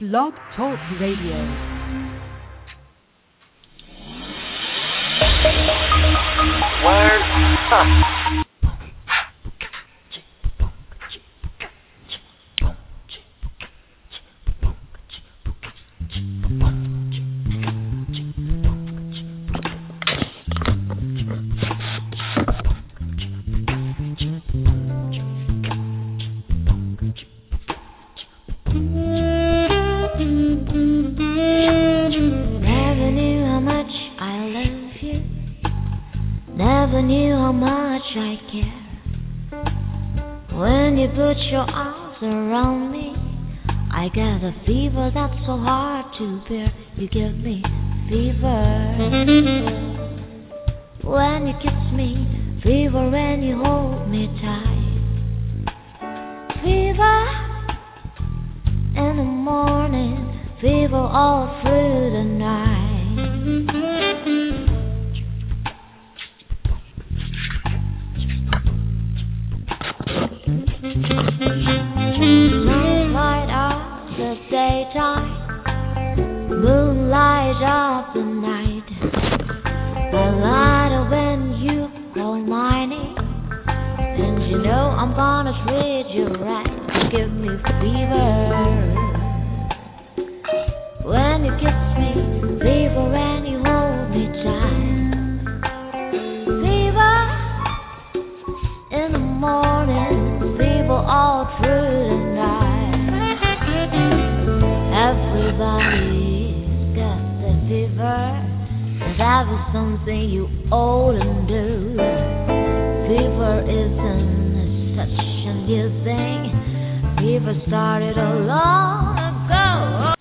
Blog Talk Radio. Word up. So hard to bear, you give me fever when you kiss me, fever when you hold me tight, fever in the morning, fever all through the night. Sunlight of the daytime, moonlight of the night, the light when you call my name, and you know I'm gonna treat you right. You give me fever when you kiss me, fever when you hold me tight, fever in the morning, fever all through the night. Everybody's got the fever, and that was something you ought to do. Fever isn't such a new thing. Fever started a long ago.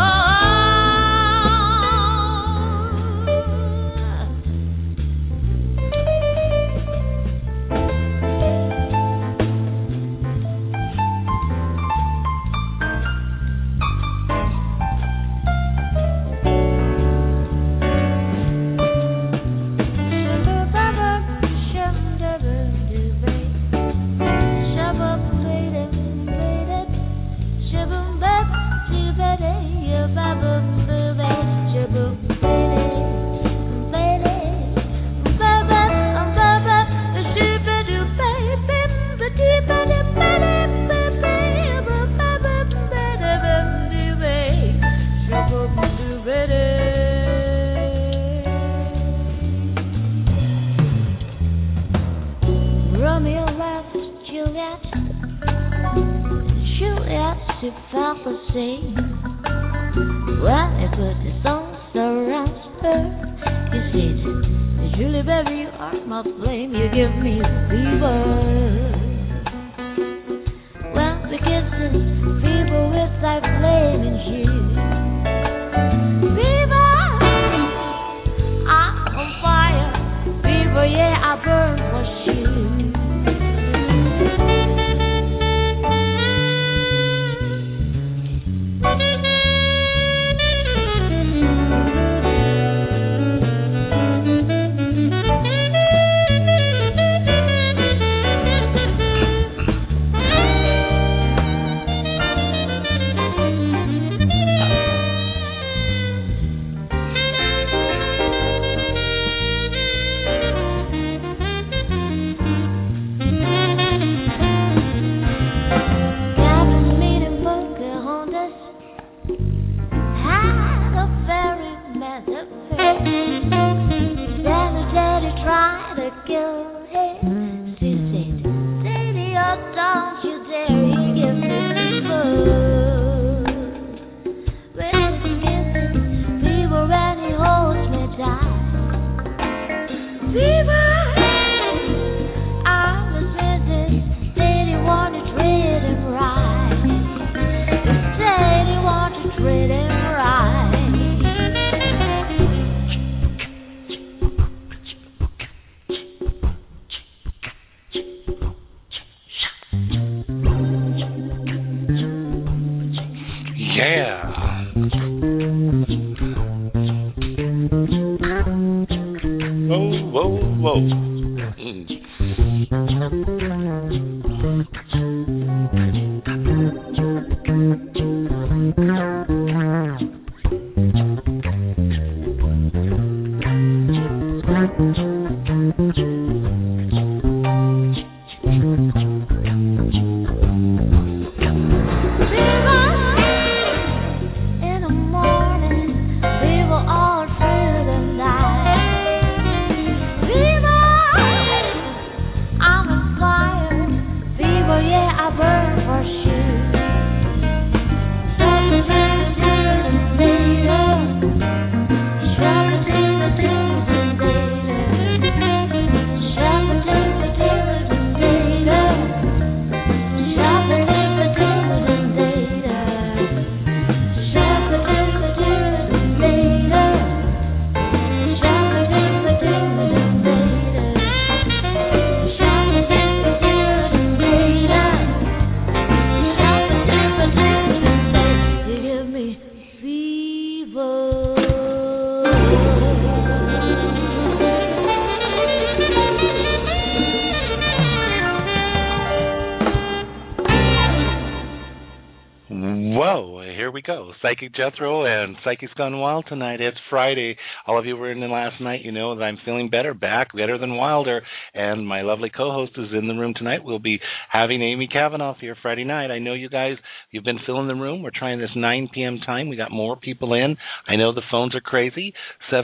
here we go. Psychic Jethro and Psychic's Gone Wild tonight. It's Friday. All of you were in there last night. You know that I'm feeling better, back, better than wilder. And my lovely co-host is in the room tonight. We'll be having Amy Kavanaugh here Friday night. I know you guys, you've been filling the room. We're trying this 9 p.m. time. We got more people in. I know the phones are crazy.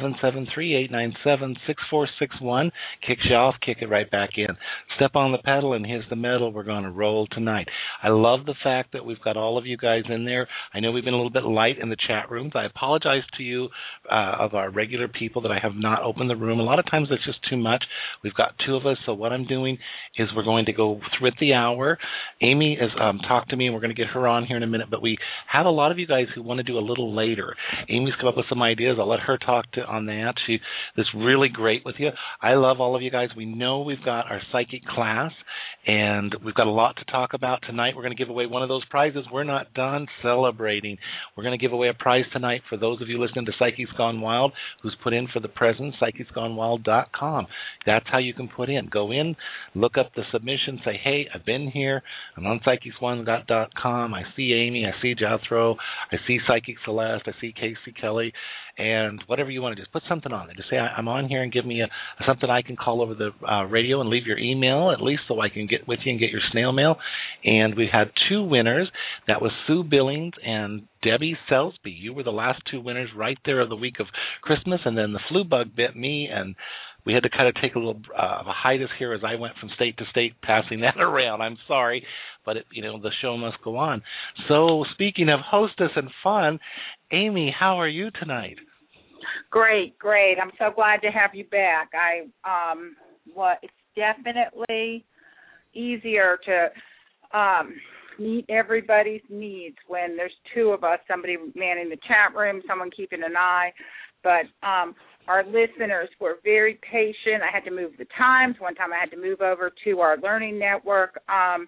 773-897-6461. Kicks you off, kick it right back in. Step on the pedal and here's the metal. We're going to roll tonight. I love the fact that we've got all of you guys in there. I know we've been a little bit light in the chat rooms. I apologize to you of our regular people that I have not opened the room. A lot of times it's just too much. We've got 2 of us, so what I'm doing is we're going to go through the hour. Amy has talked to me, and we're going to get her on here in a minute, but we have a lot of you guys who want to do a little later. Amy's come up with some ideas. I'll let her talk on that. She is really great with you. I love all of you guys. We know we've got our psychic class, and we've got a lot to talk about tonight. We're going to give away one of those prizes. We're not done celebrating. We're going to give away a prize tonight for those of you listening to Psychics Gone Wild who's put in for the present, psychicsgonewild.com. That's how you can put in. Go in, look up the submission, say, hey, I've been here. I'm on psychicsgonewild.com. I see Amy. I see Jethro. I see Psychic Celeste. I see Casey Kelly. And whatever you want to just put something on there. Just say, I'm on here and give me something I can call over the radio and leave your email at least so I can get with you and get your snail mail. And we had 2 winners. That was Sue Billings and Debbie Selsby. You were the last 2 winners right there of the week of Christmas. And then the flu bug bit me, and we had to kind of take a little of a hiatus here as I went from state to state passing that around. I'm sorry, but the show must go on. So speaking of hostess and fun, Amy, how are you tonight? Great. I'm so glad to have you back. It's definitely easier to meet everybody's needs when there's 2 of us, somebody manning the chat room, someone keeping an eye. But our listeners were very patient. I had to move the times. One time I had to move over to our learning network.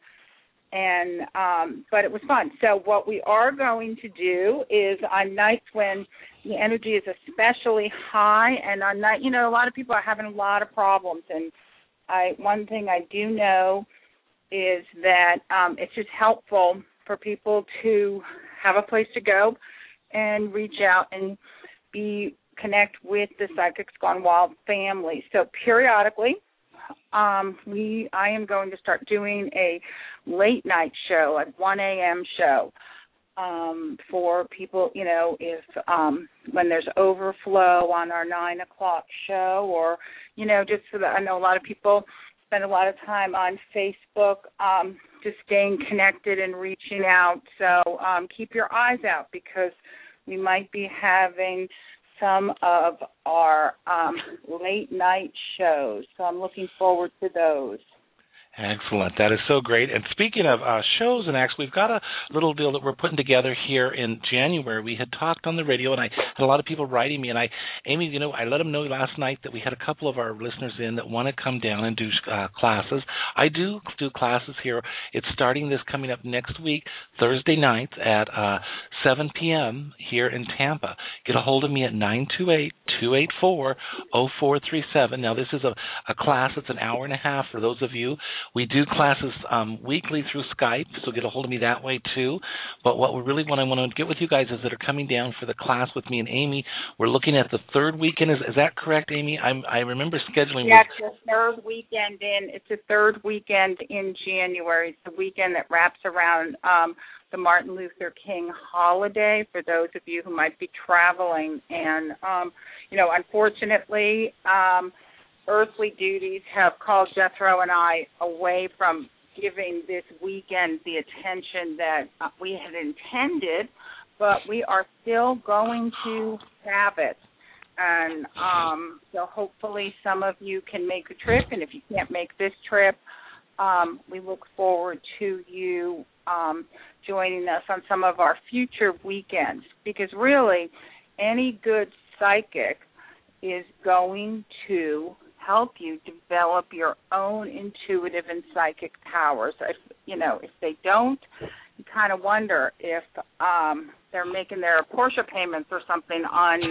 But it was fun. So what we are going to do is on nights when the energy is especially high, and on night, a lot of people are having a lot of problems. And one thing I do know is that it's just helpful for people to have a place to go and reach out and connect with the Psychics Gone Wild family. So periodically, I am going to start doing a late night show, a 1 a.m. show for people, if when there's overflow on our 9 o'clock show, or, just so that I know a lot of people spend a lot of time on Facebook just staying connected and reaching out. So keep your eyes out because we might be having some of our late night shows. So I'm looking forward to those. Excellent. That is so great. And speaking of shows and acts, we've got a little deal that we're putting together here in January. We had talked on the radio, and I had a lot of people writing me. And Amy, I let them know last night that we had a couple of our listeners in that want to come down and do classes. I do classes here. It's starting this coming up next week, Thursday nights at 7 p.m. here in Tampa. Get a hold of me at 928-284-0437. Now, this is a class that's an hour and a half for those of you. We do classes weekly through Skype, so get a hold of me that way too. But what I want to get with you guys is that are coming down for the class with me and Amy. We're looking at the 3rd weekend. Is that correct, Amy? I remember scheduling. Yes, the 3rd weekend it's the 3rd weekend in January. It's the weekend that wraps around the Martin Luther King holiday for those of you who might be traveling. And, unfortunately, earthly duties have called Jethro and I away from giving this weekend the attention that we had intended, but we are still going to have it. And so hopefully some of you can make the trip, and if you can't make this trip, we look forward to you joining us on some of our future weekends, because really any good psychic is going to help you develop your own intuitive and psychic powers. If they don't, you kind of wonder if they're making their Porsche payments or something on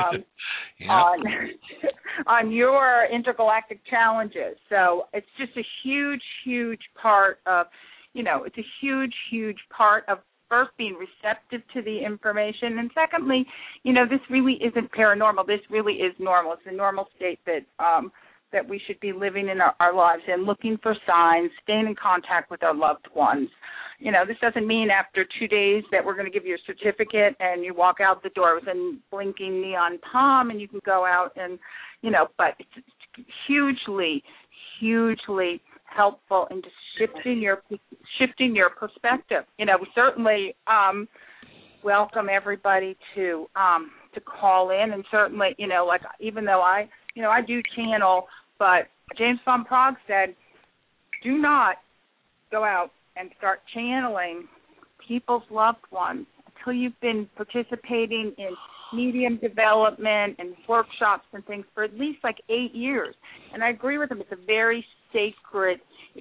on your intergalactic challenges. So it's just a huge, huge part of, it's a huge, huge part of first, being receptive to the information, and secondly, this really isn't paranormal. This really is normal. It's a normal state that we should be living in our lives and looking for signs, staying in contact with our loved ones. This doesn't mean after 2 days that we're going to give you a certificate and you walk out the door with a blinking neon palm and you can go out and, but it's hugely, hugely helpful in just shifting your perspective. We certainly welcome everybody to call in, and certainly, even though I do channel, but James Van Praagh said, do not go out and start channeling people's loved ones until you've been participating in medium development and workshops and things for at least 8 years. And I agree with him. It is a very sacred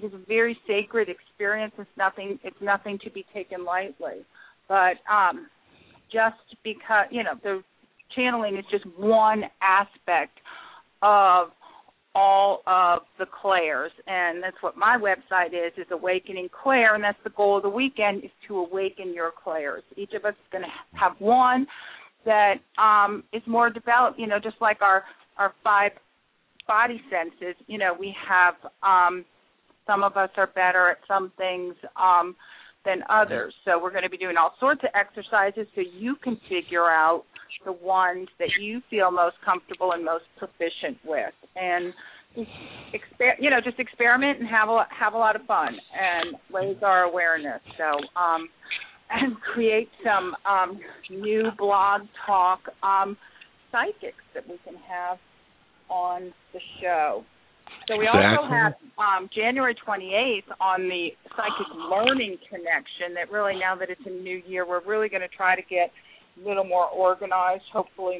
experience. It's nothing to be taken lightly. But just because, the channeling is just one aspect of all of the clairs, and that's what my website is Awakening Clair, and that's the goal of the weekend, is to awaken your clairs. Each of us is going to have one that is more developed, just like our 5 body senses. We have some of us are better at some things than others. So we're going to be doing all sorts of exercises so you can figure out the ones that you feel most comfortable and most proficient with, and just experiment and have a lot of fun and raise our awareness. So and create some new blog talk psychics that we can have on the show. So we also have January 28th on the Psychic Learning Connection, that really, now that it's a new year, we're really going to try to get a little more organized. Hopefully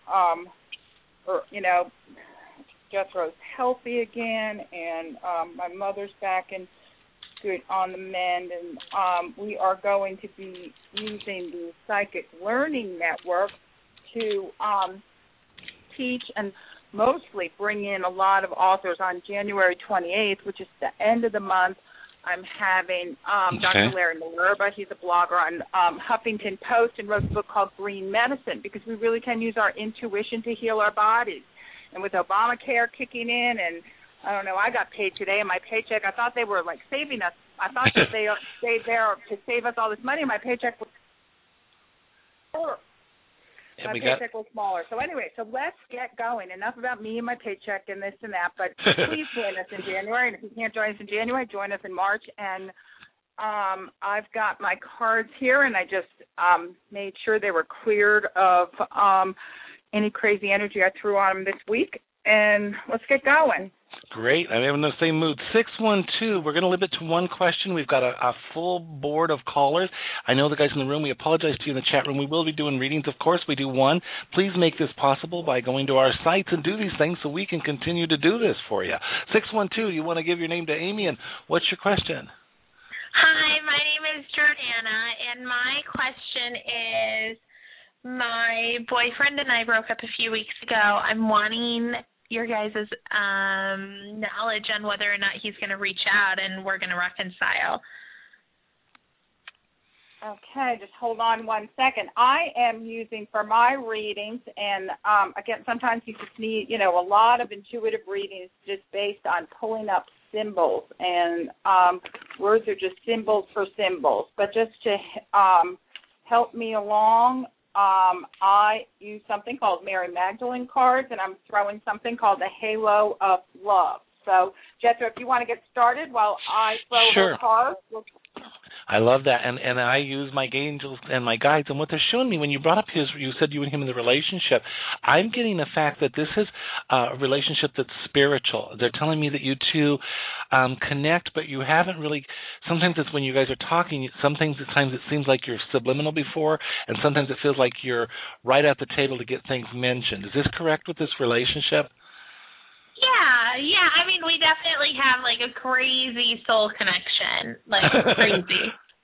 Jethro's healthy again, and my mother's back and good on the mend, and we are going to be using the Psychic Learning Network to teach and mostly bring in a lot of authors. On January 28th, which is the end of the month, I'm having Dr. Larry Malerba. He's a blogger on Huffington Post and wrote a book called Green Medicine, because we really can use our intuition to heal our bodies. And with Obamacare kicking in, and I don't know, I got paid today in my paycheck. I thought they were saving us. I thought that they stayed there to save us all this money, and my paycheck was smaller. My paycheck was smaller. So anyway, let's get going. Enough about me and my paycheck and this and that, but please join us in January. And if you can't join us in January, join us in March. And I've got my cards here, and I just made sure they were cleared of any crazy energy I threw on them this week. And let's get going. Great. I'm in the same mood. 612, we're going to limit it to one question. We've got a full board of callers. I know the guys in the room. We apologize to you in the chat room. We will be doing readings, of course. We do one. Please make this possible by going to our sites and do these things so we can continue to do this for you. 612, you want to give your name to Amy, and what's your question? Hi, my name is Jordana, and my question is, my boyfriend and I broke up a few weeks ago. I'm wanting your guys' knowledge on whether or not he's going to reach out and we're going to reconcile. Okay, just hold on one second. I am using for my readings, and again, sometimes you just need, a lot of intuitive readings just based on pulling up symbols, and words are just symbols for symbols. But just to help me along, I use something called Mary Magdalene cards, and I'm throwing something called the Halo of Love. So, Jethro, if you want to get started while I throw the cards. I love that, and I use my angels and my guides, and what they're showing me, when you brought up you said you and him in the relationship, I'm getting the fact that this is a relationship that's spiritual. They're telling me that you two connect, but you haven't really, sometimes it's when you guys are talking, sometimes it seems like you're subliminal before, and sometimes it feels like you're right at the table to get things mentioned. Is this correct with this relationship? Yeah. I mean, we definitely have a crazy soul connection, crazy.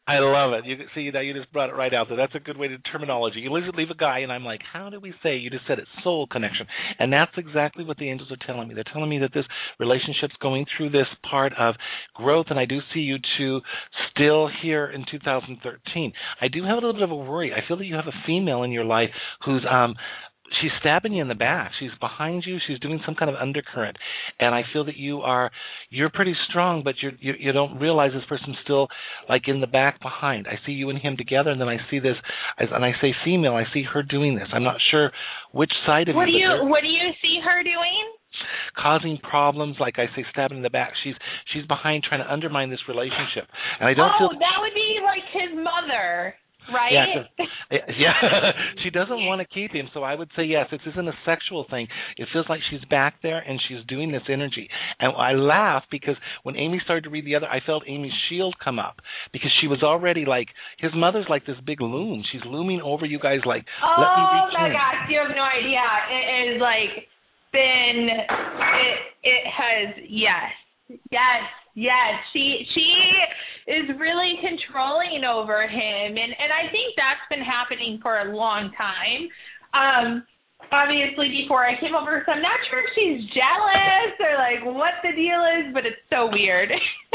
I love it. You see, now you just brought it right out there. That's a good way to terminology. You leave a guy, and I'm like, how do we say? You just said it, soul connection, and that's exactly what the angels are telling me. They're telling me that this relationship's going through this part of growth, and I do see you two still here in 2013. I do have a little bit of a worry. I feel that you have a female in your life who's she's stabbing you in the back. She's behind you. She's doing some kind of undercurrent, and I feel that you're pretty strong, but you don't realize this person's still like in the back behind. I see you and him together, and then I see this, and I say female. I see her doing this. I'm not sure which side of What do you see her doing? Causing problems, like I say, stabbing in the back. She's behind, trying to undermine this relationship, and I don't feel. Oh, that would be like his mother. Right? Yeah, she doesn't want to keep him, so I would say yes. This isn't a sexual thing. It feels like she's back there and she's doing this energy. And I laugh because when Amy started to read the other, I felt Amy's shield come up because she was already like, his mother's like this big loom. She's looming over you guys like, let me reach in. Oh my gosh, you have no idea. It is like been, it has, yes. She is really controlling over him, and I think that's been happening for a long time. Obviously, before I came over, so I'm not sure if she's jealous or like what the deal is, but it's so weird.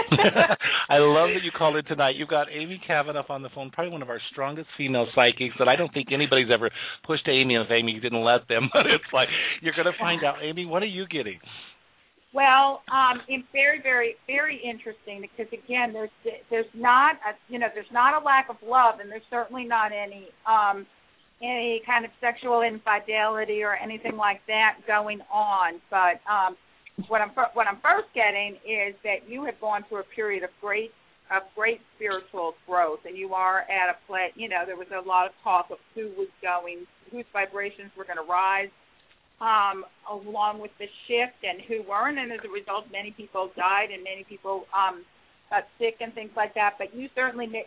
I love that you called in tonight. You've got Amy Cavanaugh on the phone, probably one of our strongest female psychics that I don't think anybody's ever pushed Amy if Amy didn't let them, but it's like you're going to find out. Amy, what are you getting? Well, it's very, very, very interesting because again, there's not a lack of love, and there's certainly not any kind of sexual infidelity or anything like that going on. But what I'm first getting is that you have gone through a period of great spiritual growth, and you are at a place. You know, there was a lot of talk of whose vibrations were going to rise. Along with the shift and who weren't, and as a result, many people died and many people got sick and things like that. But you certainly made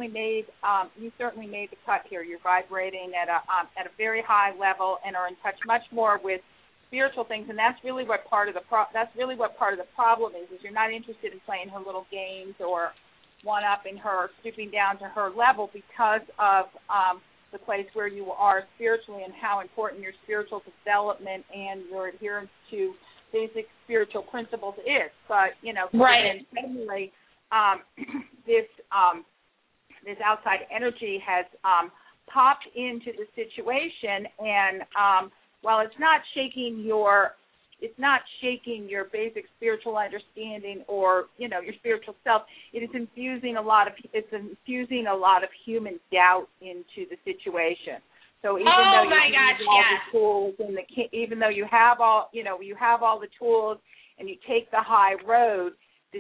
the cut here. You're vibrating at a very high level and are in touch much more with spiritual things, and that's really what part of the problem is you're not interested in playing her little games or one-upping her, stooping down to her level because of the place where you are spiritually and how important your spiritual development and your adherence to basic spiritual principles is. But, you know, right. Suddenly, this outside energy has popped into the situation, and while it's not shaking your basic spiritual understanding or, you know, your spiritual self, it is infusing a lot of human doubt into the situation. So even though you have all the tools and you take the high road,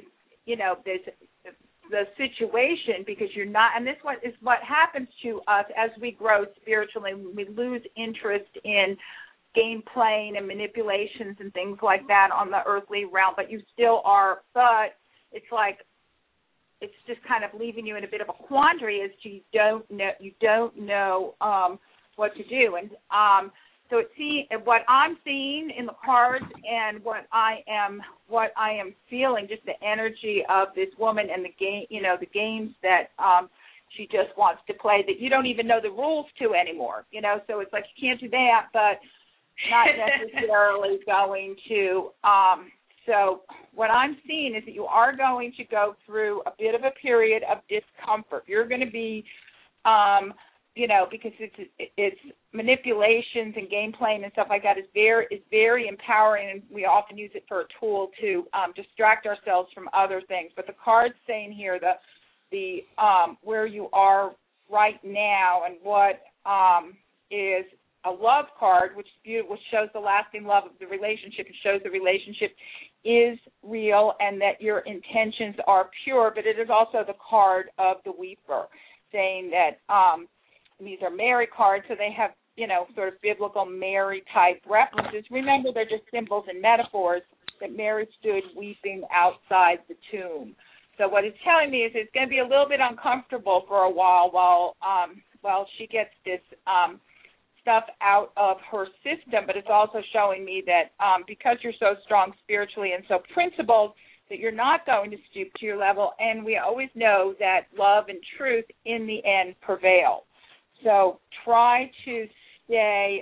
the situation, because you're not, and this is what happens to us as we grow spiritually. We lose interest in game playing and manipulations and things like that on the earthly realm, but you still are, but it's like it's just kind of leaving you in a bit of a quandary as to you don't know what to do. And so what I'm seeing in the cards and what I am feeling, just the energy of this woman and the game, the games that she just wants to play that you don't even know the rules to anymore, so it's like you can't do that, but not necessarily going to. So what I'm seeing is that you are going to go through a bit of a period of discomfort. You're going to be, because it's manipulations and game playing and stuff like that is very empowering, and we often use it for a tool to distract ourselves from other things. But the card's saying here the where you are right now and what is a love card, which shows the lasting love of the relationship. It shows the relationship is real and that your intentions are pure, but it is also the card of the Weeper, saying that these are Mary cards, so they have, sort of biblical Mary-type references. Remember, they're just symbols and metaphors that Mary stood weeping outside the tomb. So what it's telling me is it's going to be a little bit uncomfortable for a while while she gets this stuff out of her system, but it's also showing me that because you're so strong spiritually and so principled, that you're not going to stoop to your level, and we always know that love and truth in the end prevail. So try to stay,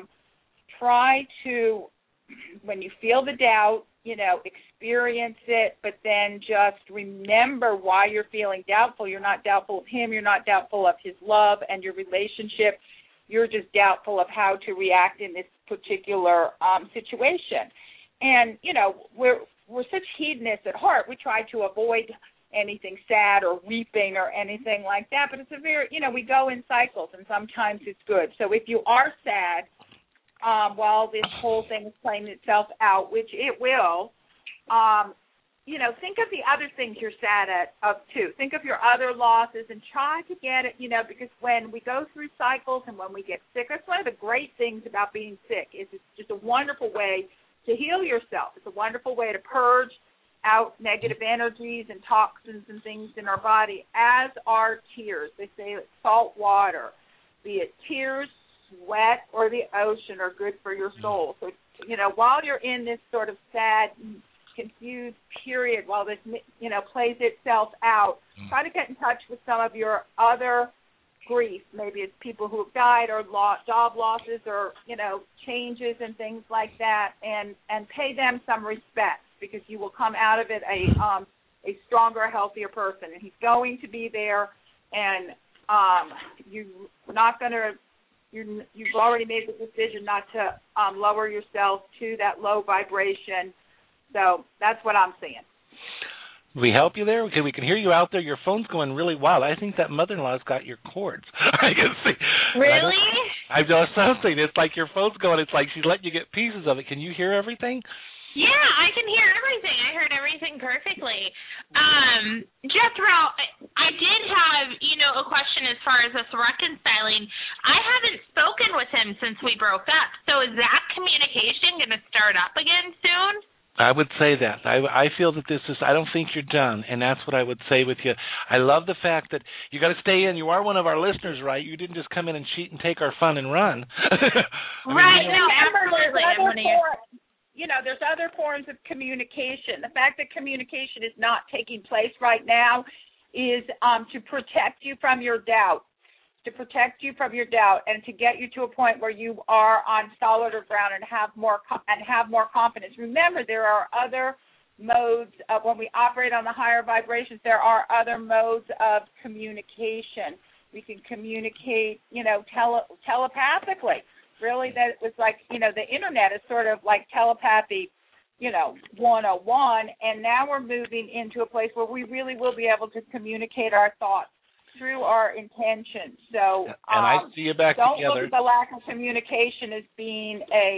when you feel the doubt, experience it, but then just remember why you're feeling doubtful. You're not doubtful of him. You're not doubtful of his love and your relationship. You're just doubtful of how to react in this particular situation. And, we're such hedonists at heart. We try to avoid anything sad or weeping or anything like that, but it's a very, we go in cycles, and sometimes it's good. So if you are sad while this whole thing is playing itself out, which it will, think of the other things you're sad of too. Think of your other losses and try to get it, because when we go through cycles and when we get sick, that's one of the great things about being sick is it's just a wonderful way to heal yourself. It's a wonderful way to purge out negative energies and toxins and things in our body, as are tears. They say that salt water, be it tears, sweat, or the ocean, are good for your soul. So, while you're in this sort of sad, confused period, while this, plays itself out, try to get in touch with some of your other grief. Maybe it's people who have died or job losses or, changes and things like that, and pay them some respect, because you will come out of it a stronger, healthier person. And he's going to be there, and you've already made the decision not to lower yourself to that low vibration. So that's what I'm seeing. We help you there? Okay, we can hear you out there. Your phone's going really wild. I think that mother-in-law's got your cords. I can see. Really? I know something. It's like your phone's going. It's like she's letting you get pieces of it. Can you hear everything? Yeah, I can hear everything. I heard everything perfectly. Jethro, I did have, a question as far as us reconciling. I haven't spoken with him since we broke up. So is that communication going to start up again soon? I would say that. I feel that I don't think you're done, and that's what I would say with you. I love the fact that you got to stay in. You are one of our listeners, right? You didn't just come in and cheat and take our fun and run. Right. No, absolutely. There's other forms of communication. The fact that communication is not taking place right now is to protect you from your doubt. And to get you to a point where you are on solider ground and have more confidence. Remember, there are other modes of, when we operate on the higher vibrations, there are other modes of communication. We can communicate, telepathically. Really, that was like, the internet is sort of like telepathy, 101, and now we're moving into a place where we really will be able to communicate our thoughts through our intentions. So and I see you back don't together. look at the lack of communication as being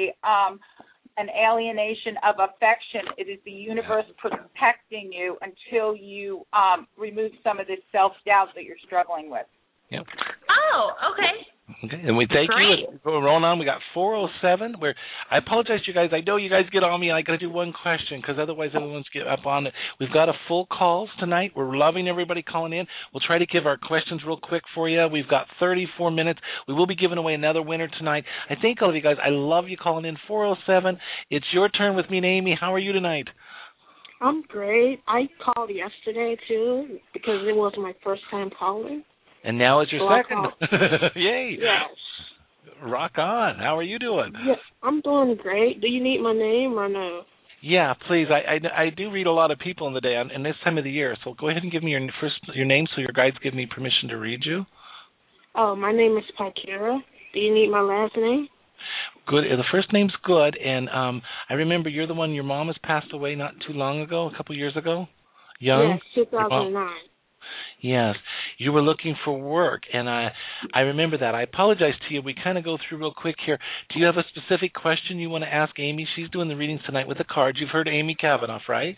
an alienation of affection. It is the universe protecting you until you remove some of this self-doubt that you're struggling with. Yep. Oh, okay. Okay, and we thank you. We're rolling on. We got 407. I apologize to you guys. I know you guys get on me. I got to do one question because otherwise everyone's get up on it. We've got a full calls tonight. We're loving everybody calling in. We'll try to give our questions real quick for you. We've got 34 minutes. We will be giving away another winner tonight. I thank all of you guys. I love you calling in. 407. It's your turn with me and Amy. How are you tonight? I'm great. I called yesterday, too, because it was my first time calling. And now it's your second. Yay. Yes. Rock on. How are you doing? Yeah, I'm doing great. Do you need my name or no? Yeah, please. I do read a lot of people in the day and this time of the year, so go ahead and give me your name so your guides give me permission to read you. Oh, my name is Pakira. Do you need my last name? Good. The first name's good, and I remember you're the one, your mom has passed away not too long ago, a couple years ago? Young? Yes, 2009. Yes, you were looking for work, and I remember that. I apologize to you. We kind of go through real quick here. Do you have a specific question you want to ask Amy? She's doing the readings tonight with the cards. You've heard Amy Kavanaugh, right?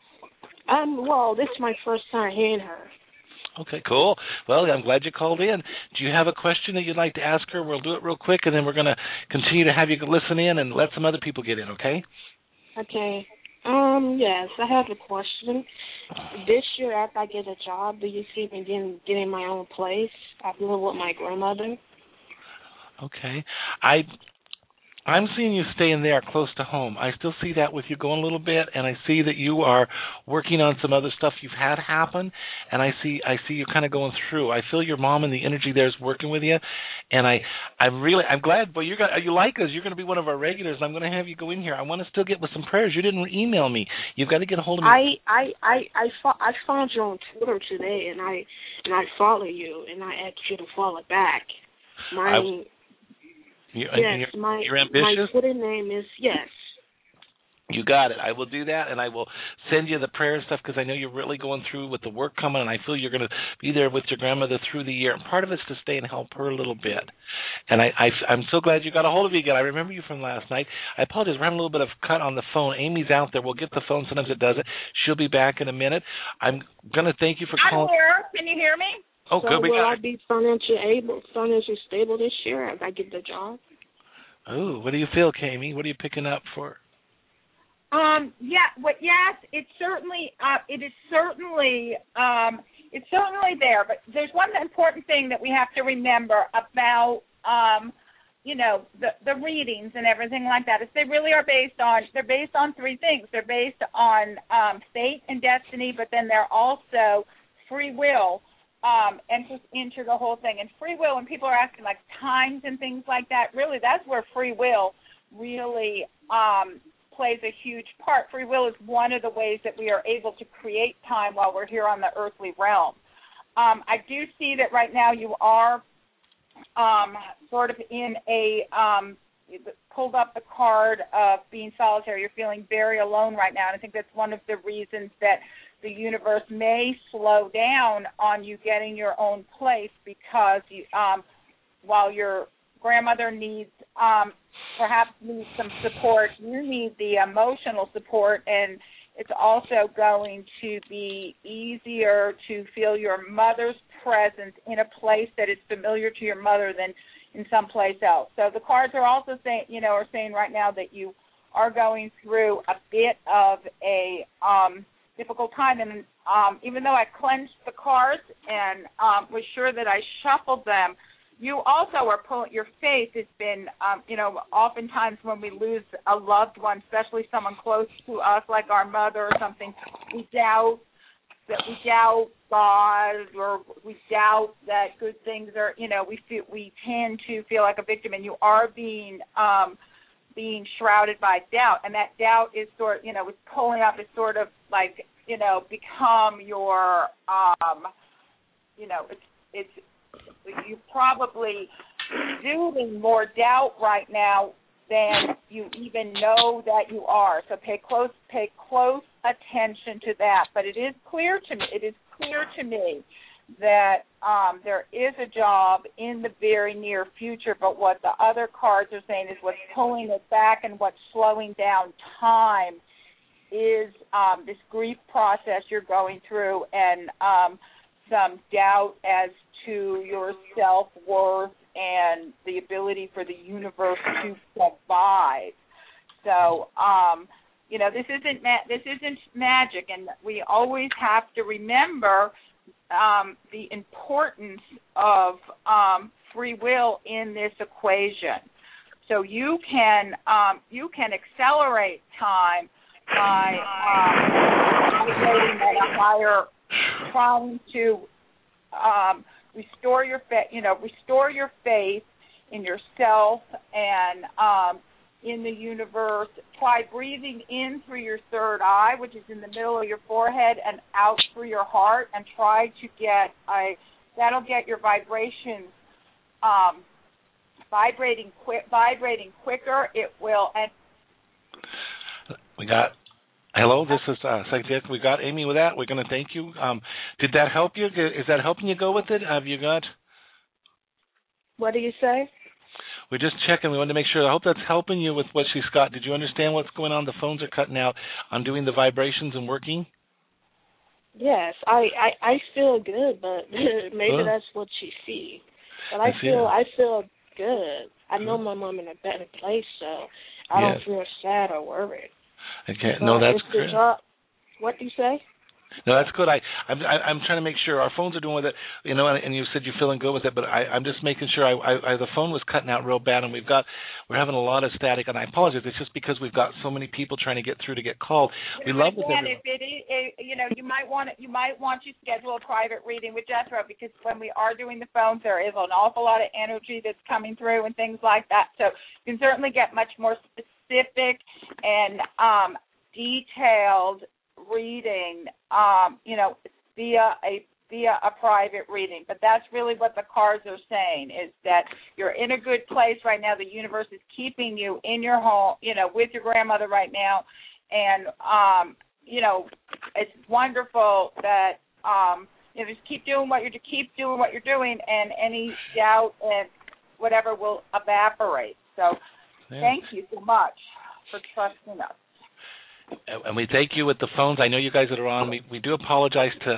Well, this is my first time hearing her. Okay, cool. Well, I'm glad you called in. Do you have a question that you'd like to ask her? We'll do it real quick, and then we're going to continue to have you listen in and let some other people get in, okay? Okay. Yes, I have a question. This year, after I get a job, do you see me getting my own place? I live with my grandmother. Okay. I'm seeing you staying there close to home. I still see that with you going a little bit, and I see that you are working on some other stuff you've had happen, and I see you kind of going through. I feel your mom and the energy there is working with you, and I'm glad. But you like us. You're going to be one of our regulars. I'm going to have you go in here. I want to still get with some prayers. You didn't email me. You've got to get a hold of me. I found you on Twitter today, and I follow you, and I asked you to follow back. You're ambitious? My Twitter name is, yes. You got it. I will do that, and I will send you the prayer stuff because I know you're really going through with the work coming, and I feel you're going to be there with your grandmother through the year. And part of it's to stay and help her a little bit. And I'm so glad you got a hold of me again. I remember you from last night. I apologize. We're having a little bit of cut on the phone. Amy's out there. We'll get the phone. Sometimes it does it. She'll be back in a minute. I'm going to thank you for calling. I'm here. Can you hear me? Oh, so good. Will I be financially stable this year if I get the job? Oh, what do you feel, Kami? What are you picking up for? Yes, it's certainly there. But there's one important thing that we have to remember about the readings and everything like that is they really are based on three things. They're based on fate and destiny, but then they're also free will. And just into the whole thing. And free will, when people are asking like times and things like that, really that's where free will really plays a huge part. Free will is one of the ways that we are able to create time while we're here on the earthly realm. I do see that right now you are sort of in a pulled up the card of being solitary. You're feeling very alone right now, and I think that's one of the reasons that the universe may slow down on you getting your own place because while your grandmother perhaps needs some support, you need the emotional support, and it's also going to be easier to feel your mother's presence in a place that is familiar to your mother than in some place else. So the cards are also saying right now that you are going through a bit of a difficult time, and even though I clenched the cards and was sure that I shuffled them, you also are pulling. Your faith has been, oftentimes when we lose a loved one, especially someone close to us, like our mother or something, we doubt God, or we doubt that good things are. We tend to feel like a victim, and you are being shrouded by doubt, and that doubt is is pulling up. It's sort of like become your it's you probably exuding more doubt right now than you even know that you are. So pay close attention to that. But it is clear to me that there is a job in the very near future, but what the other cards are saying is what's pulling it back and what's slowing down time is this grief process you're going through and some doubt as to your self-worth and the ability for the universe to provide. So, this isn't magic, and we always have to remember the importance of free will in this equation. So you can accelerate time by operating at a higher, trying to restore your faith in yourself and in the universe. Try breathing in through your third eye, which is in the middle of your forehead, and out through your heart, and try to get that'll get your vibrations vibrating quicker. It will. And we got. Hello, this is Psychic. We got Amy with that. We're going to thank you. Did that help you? Is that helping you go with it? Have you got? What do you say? We're just checking. We wanted to make sure. I hope that's helping you with what she's got. Did you understand what's going on? The phones are cutting out. I'm doing the vibrations and working. Yes, I feel good, but maybe that's what she sees. But I feel good. I know my mom in a better place, so I don't feel sad or worried. Okay, no, that's great. What do you say? No, that's good. I'm trying to make sure our phones are doing with it, you know. And you said you're feeling good with it, but I'm just making sure. The phone was cutting out real bad, and we're having a lot of static. And I apologize. It's just because we've got so many people trying to get through to get called. We love this. And if it is, you know, you might want to schedule a private reading with Jethro, because when we are doing the phones, there is an awful lot of energy that's coming through and things like that. So you can certainly get much more specific and detailed reading, you know, via a private reading. But that's really what the cards are saying, is that you're in a good place right now. The universe is keeping you in your home, you know, with your grandmother right now. And, you know, it's wonderful that, you know, just keep doing what you're doing, and any doubt and whatever will evaporate. So thank you so much for trusting us. And we thank you with the phones. I know you guys that are on. We do apologize to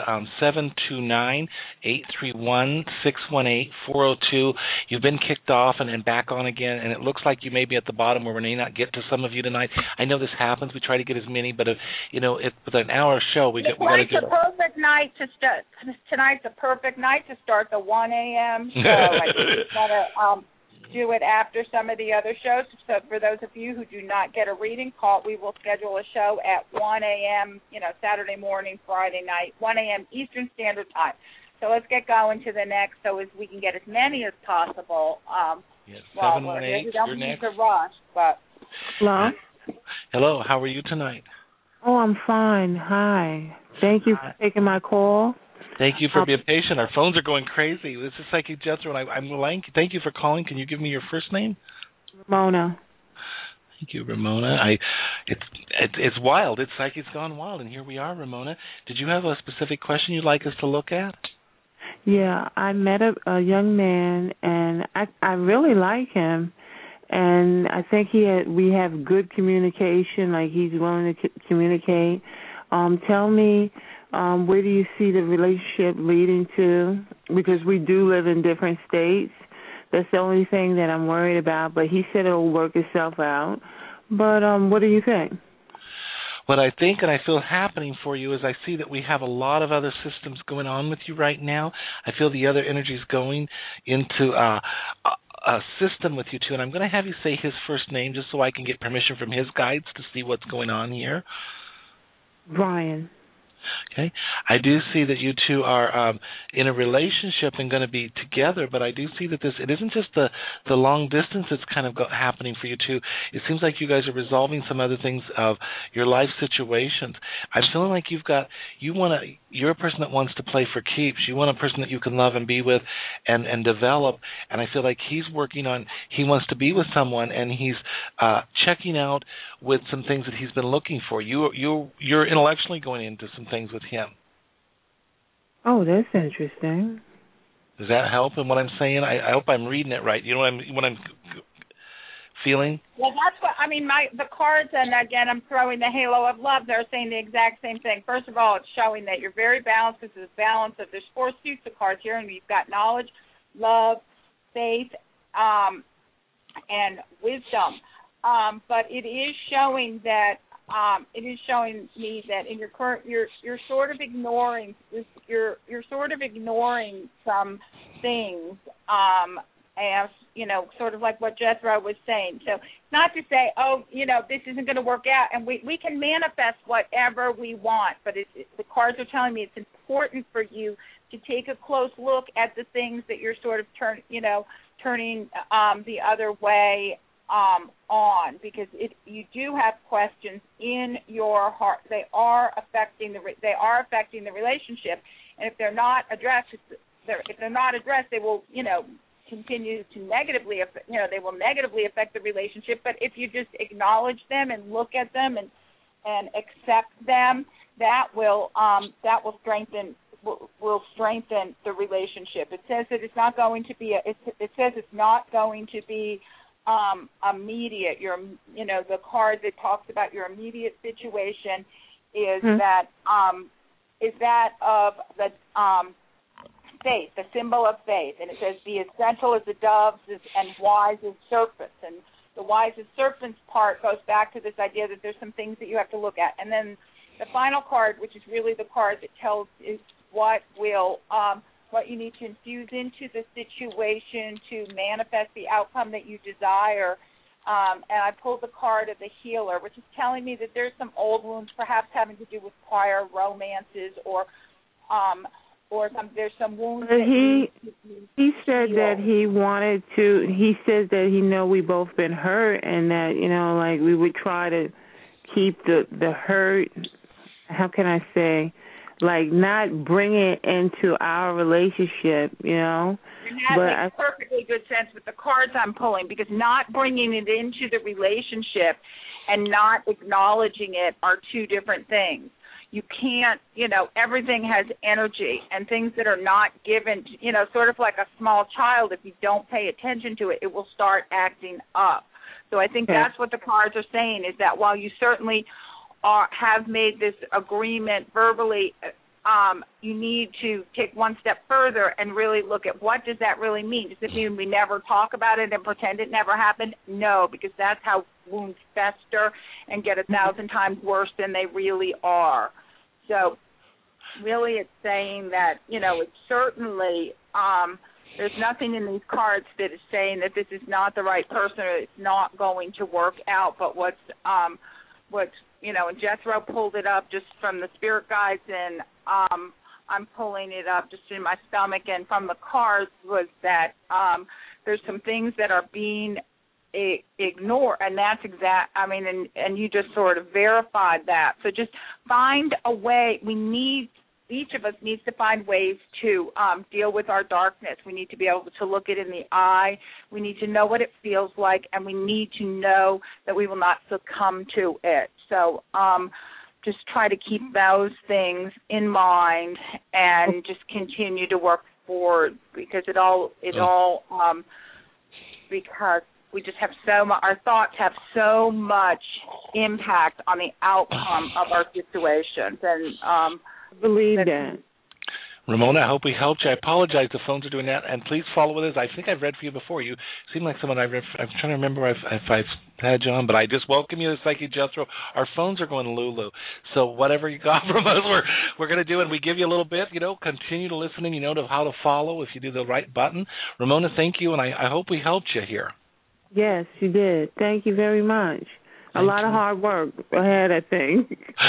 729-831-618-402. You've been kicked off and back on again, and it looks like you may be at the bottom where we may not get to some of you tonight. I know this happens. We try to get as many, but you know, with an hour show, we got to do. Perfect night to start. Tonight's a perfect night to start the 1 a.m. show. I just gotta do it after some of the other shows. So for those of you who do not get a reading call, we will schedule a show at 1 a.m., you know, Saturday morning, Friday night, 1 a.m. Eastern Standard Time. So let's get going to the next so as we can get as many as possible. Yes, well, 718, we don't you're need next. to rush, but... Hello? Hello, how are you tonight? Oh, I'm fine. Hi. Thank you for taking my call. Thank you for being patient. Our phones are going crazy. This is Psychic Jethro, and I'm blank. Thank you for calling. Can you give me your first name? Ramona. Thank you, Ramona. It's wild. It's Psychic's gone wild, and here we are, Ramona. Did you have a specific question you'd like us to look at? Yeah, I met a young man, and I really like him, and I think we have good communication. Like, he's willing to communicate. Tell me. Where do you see the relationship leading to? Because we do live in different states. That's the only thing that I'm worried about. But he said it'll work itself out. But what do you think? What I think and I feel happening for you is I see that we have a lot of other systems going on with you right now. I feel the other energy is going into a system with you, too. And I'm going to have you say his first name just so I can get permission from his guides to see what's going on here. Brian. Okay, I do see that you two are in a relationship and going to be together, but I do see that it isn't just the long distance that's kind of happening for you two. It seems like you guys are resolving some other things of your life situations. I'm feeling like you're a person that wants to play for keeps. You want a person that you can love and be with and develop, and I feel like he wants to be with someone, and he's checking out with some things that he's been looking for. You're intellectually going into some things with him. Oh, that's interesting. Does that help in what I'm saying? I hope I'm reading it right. You know what I'm feeling? Well, that's what I mean. The cards, and again, I'm throwing the halo of love. They're saying the exact same thing. First of all, it's showing that you're very balanced. This is balance. There's 4 suits of cards here, and you've got knowledge, love, faith, and wisdom. But it is showing that me that in your current you're sort of ignoring some things, as you know, sort of like what Jethro was saying. So not to say, oh, you know, this isn't going to work out, and we can manifest whatever we want, but the cards are telling me it's important for you to take a close look at the things that you're sort of turning the other way on, because you do have questions in your heart. They are affecting the relationship, and if they're not addressed, they will, you know, continue to negatively affect, you know, they will negatively affect the relationship. But if you just acknowledge them and look at them and accept them, that will strengthen the relationship. It says that it's not going to be immediate. The card that talks about your immediate situation is that of the faith, the symbol of faith, and it says, "Be as gentle as the doves and wise as serpents." And the wise as serpents part goes back to this idea that there's some things that you have to look at, and then the final card, which is really the card that tells is what you need to infuse into the situation to manifest the outcome that you desire. And I pulled the card of the healer, which is telling me that there's some old wounds, perhaps having to do with prior romances, or there's some wounds. But he said that he wanted to. He says that he know we both been hurt, and that like we would try to keep the hurt. How can I say? Like not bring it into our relationship, And that makes perfectly good sense with the cards I'm pulling, because not bringing it into the relationship and not acknowledging it are two different things. You can't, everything has energy, and things that are not given, sort of like a small child, if you don't pay attention to it, it will start acting up. So I think that's what the cards are saying, is that while you certainly have made this agreement verbally, you need to take one step further and really look at what does that really mean. Does it mean we never talk about it and pretend it never happened? No, because that's how wounds fester and get 1,000 times worse than they really are. So really it's saying that, it's certainly there's nothing in these cards that is saying that this is not the right person or it's not going to work out, but what's and Jethro pulled it up just from the spirit guides, and I'm pulling it up just in my stomach, and from the cards was that there's some things that are being ignored, and that's and you just sort of verified that. So just find a way. Each of us needs to find ways to deal with our darkness. We need to be able to look it in the eye. We need to know what it feels like, and we need to know that we will not succumb to it. So just try to keep those things in mind and just continue to work forward, because because we just have our thoughts have so much impact on the outcome of our situations, and believe that. Ramona, I hope we helped you. I apologize. The phones are doing that, and please follow with us. I think I've read for you before. You seem like someone I've read. I'm trying to remember if I've had you on, but I just welcome you to Psychic Jethro. Our phones are going Lulu, so whatever you got from us, we're going to do, and we give you a little bit. Continue to listen, and to how to follow if you do the right button. Ramona, thank you, and I hope we helped you here. Yes, you did. Thank you very much. A lot of hard work ahead, I think.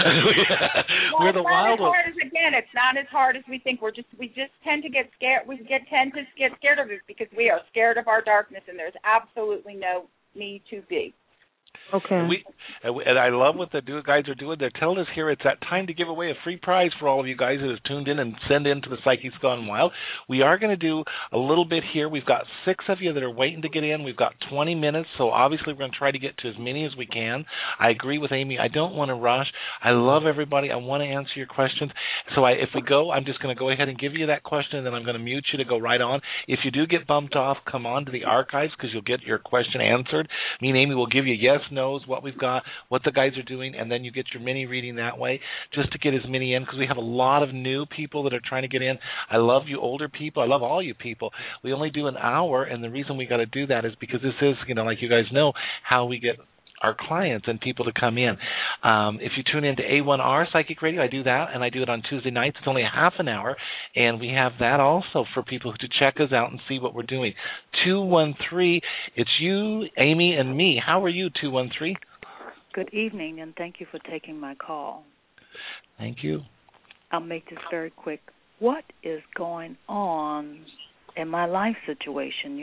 We're the wild ones. It's not as hard as we think. We just tend to get scared. We tend to get scared of it because we are scared of our darkness, and there's absolutely no need to be. Okay. And I love what the guys are doing. They're telling us here it's that time to give away a free prize for all of you guys that have tuned in and send in to the Psychics Gone Wild. We are going to do a little bit here. We've got 6 of you that are waiting to get in. We've got 20 minutes, so obviously we're going to try to get to as many as we can. I agree with Amy. I don't want to rush. I love everybody. I want to answer your questions. So if we go, I'm just going to go ahead and give you that question, and then I'm going to mute you to go right on. If you do get bumped off, come on to the archives because you'll get your question answered. Me and Amy will give you yes, no's, what we've got, what the guys are doing, and then you get your mini reading that way just to get as many in, because we have a lot of new people that are trying to get in. I love you older people. I love all you people. We only do an hour, and the reason we got to do that is because this is, like you guys know, how we get our clients and people to come in. If you tune into A1R Psychic Radio, I do that, and I do it on Tuesday nights. It's only a half an hour, and we have that also for people to check us out and see what we're doing. 213, it's you, Amy, and me. How are you, 213? Good evening, and thank you for taking my call. Thank you. I'll make this very quick. What is going on in my life situation?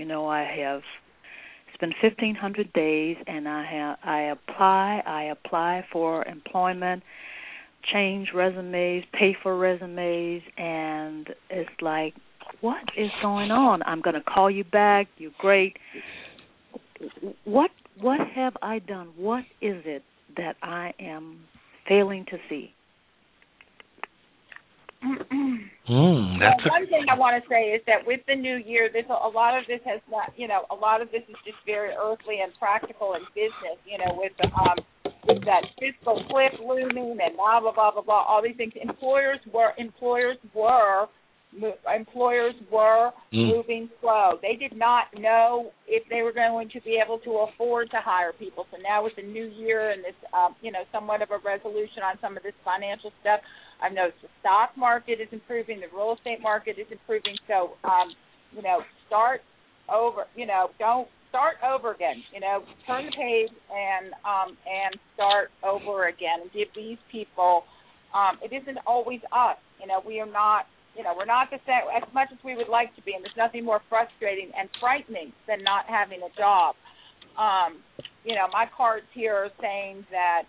It's been 1,500 days, and I apply for employment, change resumes, pay for resumes, and it's like, what is going on? I'm going to call you back. You're great. What have I done? What is it that I am failing to see? One thing I want to say is that with the new year, a lot of this has not, a lot of this is just very earthly and practical in business, with that fiscal cliff looming and blah blah blah blah blah, all these things. Employers were employers were moving slow. They did not know if they were going to be able to afford to hire people. So now with the new year and this, somewhat of a resolution on some of this financial stuff, I've noticed the stock market is improving, the real estate market is improving. So, start over. Don't start over again. Turn the page and start over again and give these people. It isn't always us. We are not. We're not the same as much as we would like to be, and there's nothing more frustrating and frightening than not having a job. My cards here are saying that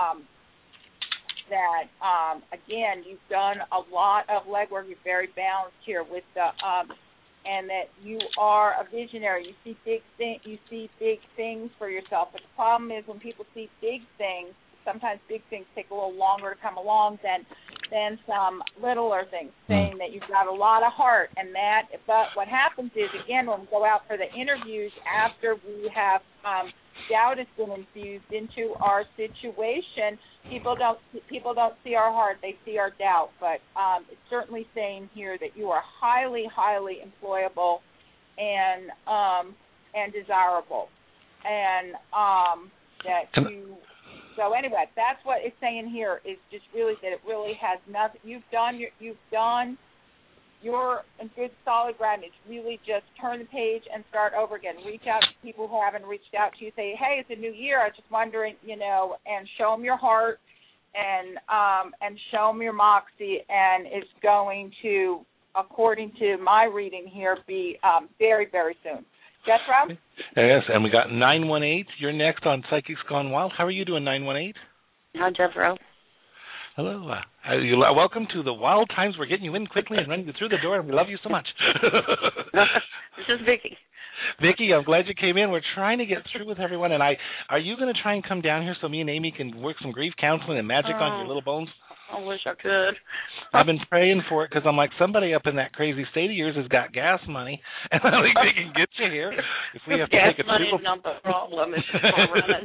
again, you've done a lot of legwork. You're very balanced here with the, and that you are a visionary. You see big things for yourself. But the problem is when people see big things, sometimes big things take a little longer to come along than some littler things, saying that you've got a lot of heart and that. But what happens is, again, when we go out for the interviews after we have doubt has been infused into our situation, people don't see our heart, they see our doubt. But it's certainly saying here that you are highly, highly employable and desirable, and that you. So anyway, that's what it's saying here, is just really that it really has nothing. You've done you're in good solid ground. It's really just turn the page and start over again. Reach out to people who haven't reached out to you. Say, hey, it's a new year. I was just wondering, and show them your heart and show them your moxie, and it's going to, according to my reading here, be very, very soon. Yes, Rob? Yes, and we got 918. You're next on Psychics Gone Wild. How are you doing, 918? Hi, Jethro. Hello. Welcome to the wild times. We're getting you in quickly and running you through the door, and we love you so much. This is Vicki. Vicki, I'm glad you came in. We're trying to get through with everyone. And are you going to try and come down here so me and Amy can work some grief counseling and magic on your little bones? I wish I could. I've been praying for it because I'm like, somebody up in that crazy state of yours has got gas money, and I think they can get you here. If we have to gas take a money is not the problem. It's just running.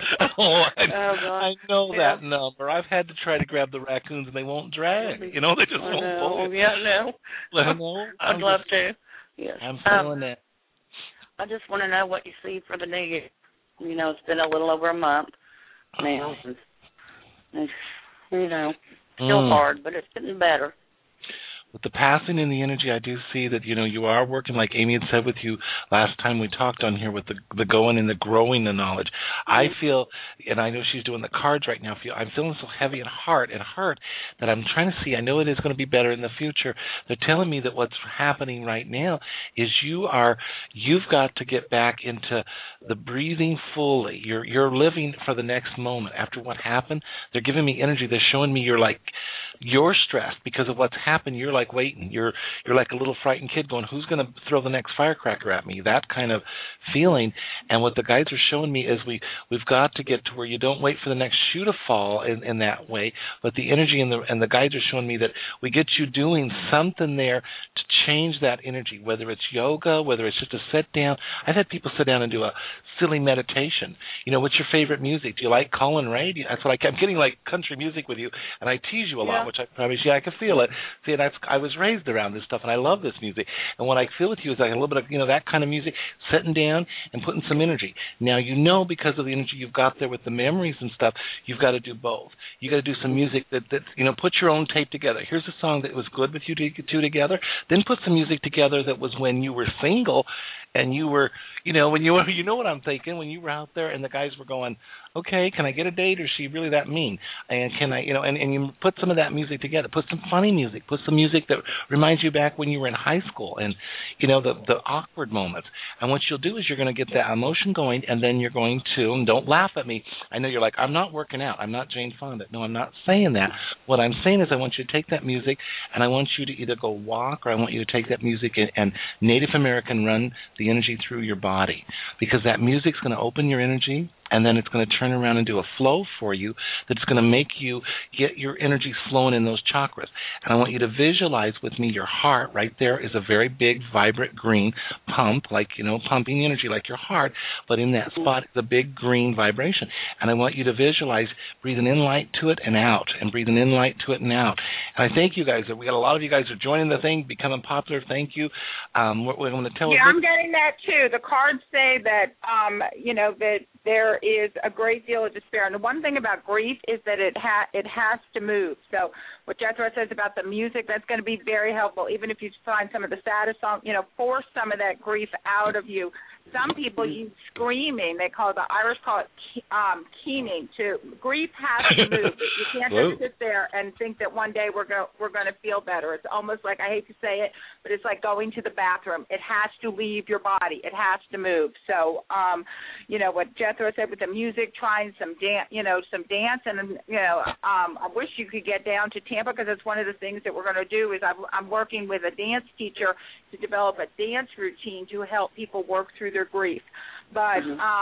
I know that number. I've had to try to grab the raccoons, and they won't drag. They just won't pull. Yeah, no. Let them know. I'd love to. Yes. I'm feeling that. I just want to know what you see for the new year. It's been a little over a month now. It's still hard, but it's getting better. With the passing in the energy, I do see that, you are working, like Amy had said with you last time we talked on here, with the going and the growing the knowledge. I feel, and I know she's doing the cards right now, I'm feeling so heavy in heart that I'm trying to see, I know it is going to be better in the future. They're telling me that what's happening right now is you've got to get back into the breathing fully. You're living for the next moment. After what happened, they're giving me energy. They're showing me you're stressed because of what's happened. You're like waiting. You're like a little frightened kid going, who's going to throw the next firecracker at me? That kind of feeling. And what the guides are showing me is we've got to get to where you don't wait for the next shoe to fall in that way, but the energy and the guides are showing me that we get you doing something there to change that energy, whether it's yoga, whether it's just a sit down. I've had people sit down and do a silly meditation. What's your favorite music? Do you like Colin Ray? That's what I'm getting, like country music with you, and I tease you a lot, which I promise you I can feel it. See, I was raised around this stuff, and I love this music. And what I feel with you is like a little bit of, that kind of music, sitting down and putting some energy. Now, because of the energy you've got there with the memories and stuff, you've got to do both. You got to do some music that put your own tape together. Here's a song that was good with you two together. Then put some music together that was when you were single, and you were, when you were, what I'm thinking, when you were out there and the guys were going, okay, can I get a date, or is she really that mean? And can I, and you put some of that music together. Put some funny music. Put some music that reminds you back when you were in high school and, the awkward moments. And what you'll do is you're going to get that emotion going, and then you're going to, and don't laugh at me. I know you're like, I'm not working out. I'm not Jane Fonda. No, I'm not saying that. What I'm saying is I want you to take that music, and I want you to either go walk, or I want you to take that music and Native American run the energy through your body, because that music's going to open your energy, and then it's going to turn around and do a flow for you that's going to make you get your energy flowing in those chakras. And I want you to visualize with me your heart right there is a very big, vibrant green pump, like, pumping energy like your heart, but in that spot is a big green vibration. And I want you to visualize breathing in light to it and out, and breathing in light to it and out. And I thank you guys. We got a lot of you guys are joining the thing, becoming popular. Thank you. We're going to tell. Yeah, I'm getting that too. The cards say that that there is a great deal of despair. And the one thing about grief is that it has to move. So what Jethro says about the music, that's going to be very helpful. Even if you find some of the saddest songs, force some of that grief out of you. Some people use screaming. The Irish call it keening. Grief has to move. You can't just sit there and think that one day we're going to feel better. It's almost like, I hate to say it, but it's like going to the bathroom. It has to leave your body. It has to move. So, what Jethro said with the music, trying some dance, and I wish you could get down to Tampa, because it's one of the things that we're going to do. Is I'm working with a dance teacher to develop a dance routine to help people work through their grief. But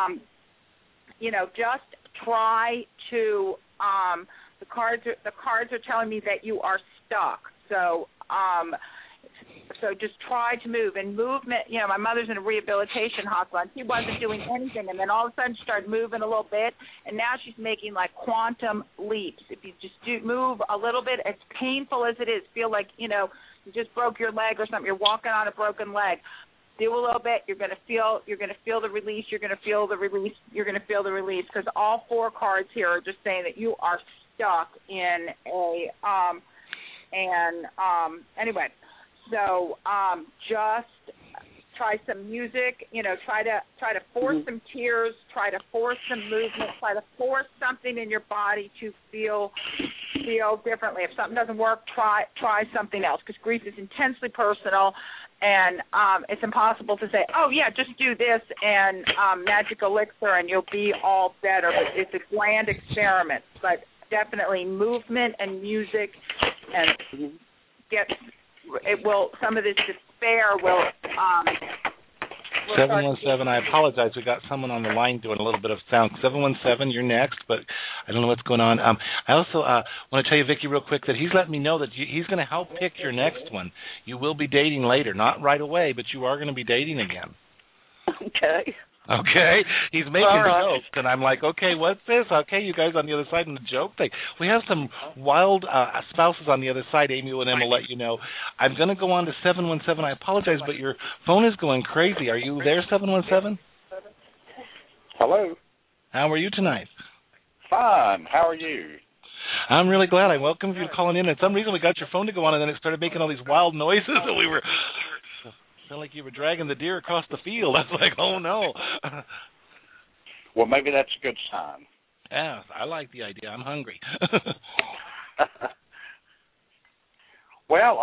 just try to. The cards are telling me that you are stuck. So just try to move. And movement, my mother's in a rehabilitation hospital, and she wasn't doing anything, and then all of a sudden she started moving a little bit, and now she's making like quantum leaps. If you just move a little bit, as painful as it is, feel like, you just broke your leg or something, you're walking on a broken leg. Do a little bit. You're going to feel the release. You're going to feel the release. You're going to feel the release, because all four cards here are just saying that you are stuck in a anyway. So just try some music. Try to force some tears. Try to force some movement. Try to force something in your body to feel differently. If something doesn't work, try something else, because grief is intensely personal. And it's impossible to say, oh, yeah, just do this and magic elixir and you'll be all better. But it's a grand experiment. But definitely movement and music, and some of this despair will 717, I apologize. We got someone on the line doing a little bit of sound. 717, you're next, but I don't know what's going on. I also want to tell you, Vicki, real quick, that he's letting me know that he's going to help pick your next one. You will be dating later, not right away, but you are going to be dating again. Okay. He's making jokes, and I'm like, okay, what's this? Okay, you guys on the other side in the joke thing. We have some wild spouses on the other side, Amy, and then we'll let you know. I'm going to go on to 717. I apologize, but your phone is going crazy. Are you there, 717? Hello. How are you tonight? Fine. How are you? I'm really glad. I welcome you to calling in. And some reason we got your phone to go on, and then it started making all these wild noises, and we were... Sound like you were dragging the deer across the field. I was like, oh, no. Well, maybe that's a good sign. Yeah, I like the idea. I'm hungry. Well,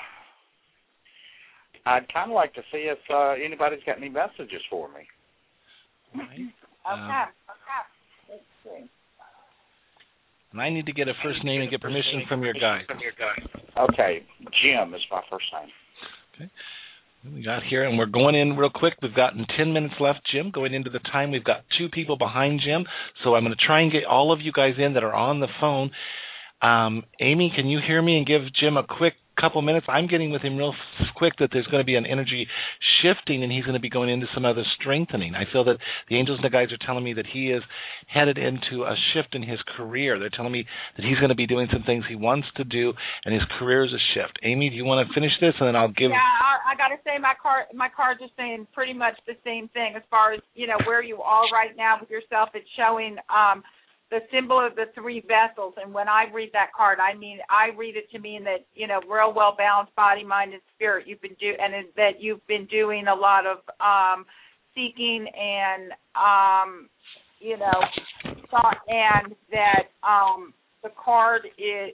I'd kind of like to see if anybody's got any messages for me. Right. Let's see. And I need to get a first name and get permission from your guy. Okay, Jim is my first name. Okay. We got here, and we're going in real quick. We've gotten 10 minutes left, Jim. Going into the time, we've got 2 people behind Jim. So I'm going to try and get all of you guys in that are on the phone. Amy, can you hear me and give Jim a quick couple minutes? I'm getting with him real quick that there's going to be an energy shifting, and he's going to be going into some other strengthening. I feel that the angels and the guides are telling me that he is headed into a shift in his career. They're telling me that he's going to be doing some things he wants to do, and his career is a shift. Amy, do you want to finish this, and then I'll give... Yeah, I got to say my cards are saying pretty much the same thing as far as, where you are right now with yourself. It's showing... the symbol of the 3 vessels, and when I read that card, I read it to mean that, real well-balanced body, mind, and spirit and that you've been doing a lot of seeking and, thought, and that the cards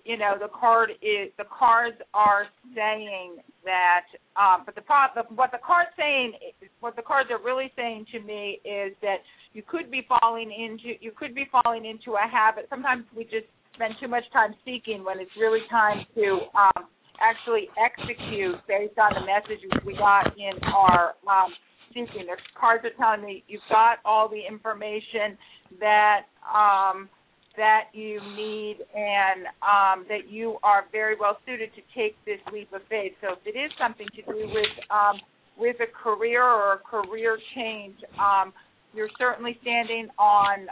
are saying that, but what the cards are really saying to me is that you could be falling into a habit. Sometimes we just spend too much time seeking when it's really time to actually execute based on the messages we got in our seeking. The cards are telling me you've got all the information that that you need, and that you are very well suited to take this leap of faith. So if it is something to do with a career or a career change, you're certainly standing on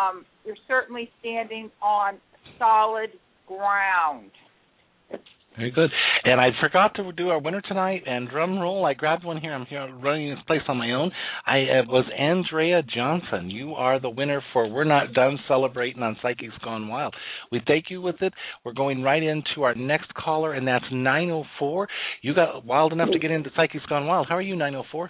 solid ground. Very good. And I forgot to do our winner tonight, and drum roll, I grabbed one here. I'm here running this place on my own. It was Andrea Johnson. You are the winner for We're Not Done Celebrating on Psychics Gone Wild. We thank you with it. We're going right into our next caller, and that's 904. You got wild enough to get into Psychics Gone Wild. How are you, 904?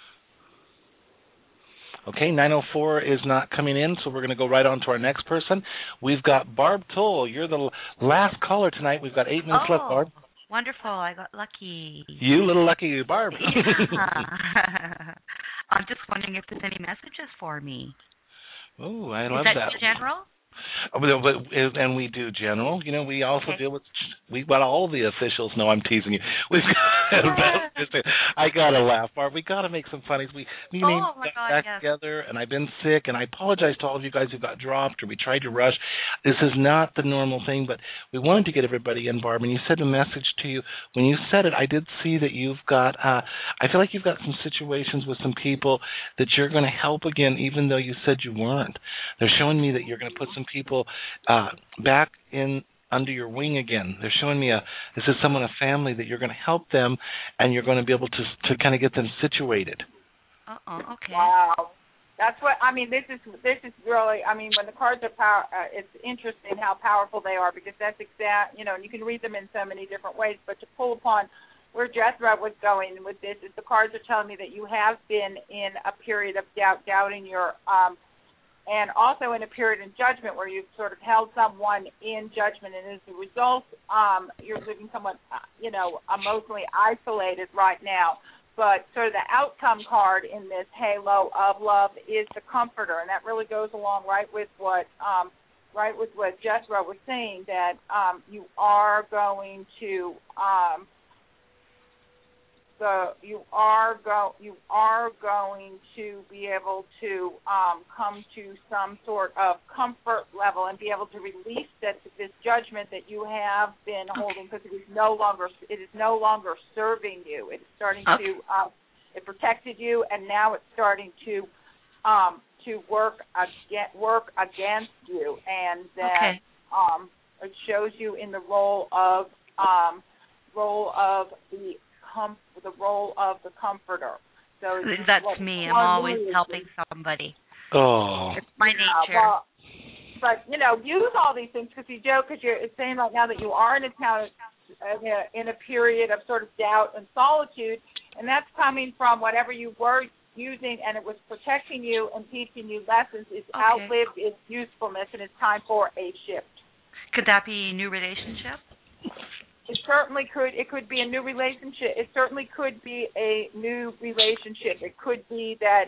Okay, 904 is not coming in, so we're going to go right on to our next person. We've got Barb Toll. You're the last caller tonight. We've got 8 minutes left, Barb. Wonderful. I got lucky. You little lucky Barb. Yeah. I'm just wondering if there's any messages for me. Oh, I love that. Is that. general? And we do general. You know, we also deal with. We've got all the officials. No, I'm teasing you. We've got. I gotta laugh, Barb. We gotta make some funnies. We got back together, and I've been sick, and I apologize to all of you guys who got dropped or we tried to rush. This is not the normal thing, but we wanted to get everybody in, Barb. And you said a message to you. When you said it, I did see that you've got. I feel like you've got some situations with some people that you're going to help again, even though you said you weren't. They're showing me that you're going to put some people back in under your wing again. They're showing me this is someone, a family, that you're going to help them, and you're going to be able to kind of get them situated. Okay. Wow. That's what I mean. This is really. I mean, when the cards are it's interesting how powerful they are, because that's exact. You know, and you can read them in so many different ways. But to pull upon where Jethro was going with this is the cards are telling me that you have been in a period of doubting your. And also in a period in judgment where you've sort of held someone in judgment, and as a result, you're living somewhat, emotionally isolated right now. But sort of the outcome card in this halo of love is the comforter, and that really goes along right with what Jethro was saying, that you are going to. You are going to be able to come to some sort of comfort level and be able to release this judgment that you have been holding, because it is no longer serving you. It is starting to it protected you, and now it's starting to work against you, and that it shows you in the role of the role of the comforter. So that's me. I'm always helping somebody. Oh, it's my nature. Well, but use all these things, because it's saying right now that you are in a period of sort of doubt and solitude, and that's coming from whatever you were using, and it was protecting you and teaching you lessons. It's outlived its usefulness, and it's time for a shift. Could that be a new relationship? It certainly could. It could be a new relationship. It certainly could be a new relationship. It could be that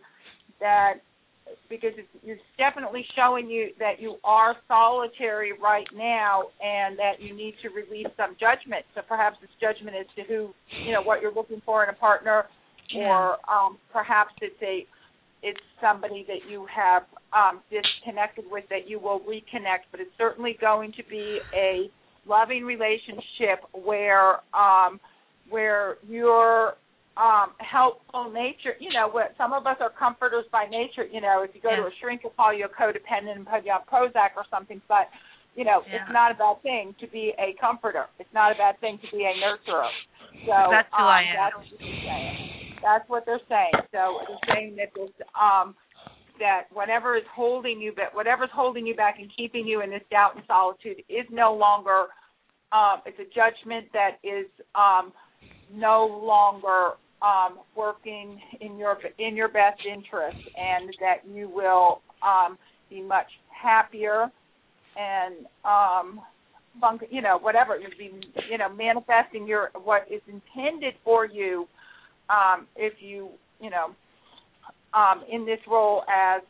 because it's definitely showing you that you are solitary right now, and that you need to release some judgment. So perhaps this judgment is to who, what you're looking for in a partner, or perhaps it's somebody that you have disconnected with that you will reconnect. But it's certainly going to be a loving relationship where your helpful nature, some of us are comforters by nature. If you go to a shrink, they'll call you a codependent and put you on Prozac or something. But it's not a bad thing to be a comforter. It's not a bad thing to be a nurturer. So that's who I am. That's what they're saying. So they're saying that this that whatever's holding you back and keeping you in this doubt and solitude is no longer. It's a judgment that is no longer working in your best interest, and that you will be much happier and whatever you'll be manifesting what is intended for you if you in this role as